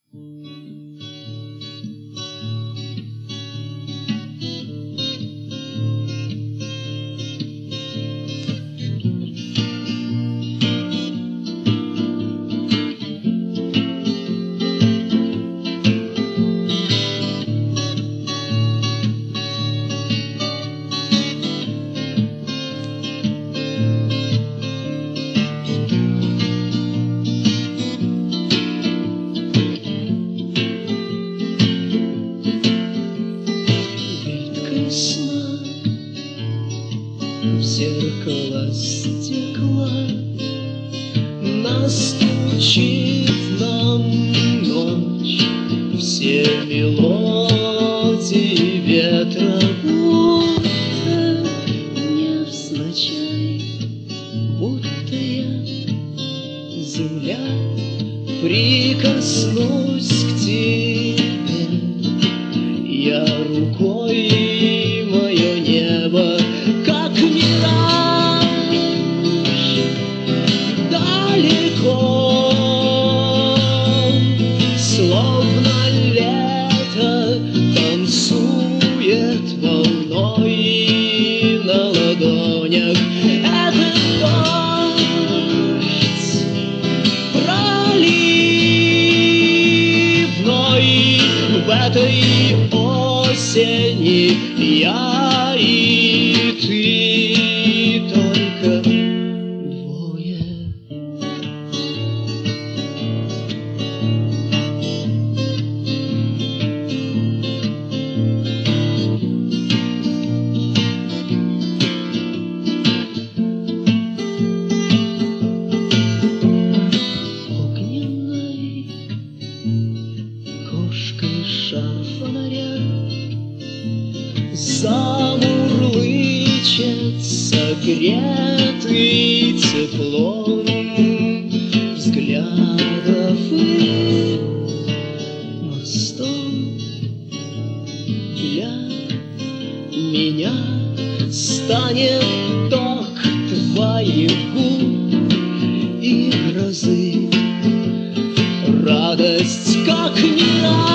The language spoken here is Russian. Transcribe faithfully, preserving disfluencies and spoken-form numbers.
В зеркало стекла настучит нам ночь. Все мелодии ветра будто невзначай, будто я, земля, прикоснусь к тебе. Я рукой мое небо, как мираж, далеко, словно лето танцует волной на ладонях. Этот дождь проливной в этой осени, я и ты только двое. Огненной кошкой шар фонаря замурлычет, согретый теплом взглядов и мостом. Для меня станет ток твоих губ и грозы, радость, как мираж.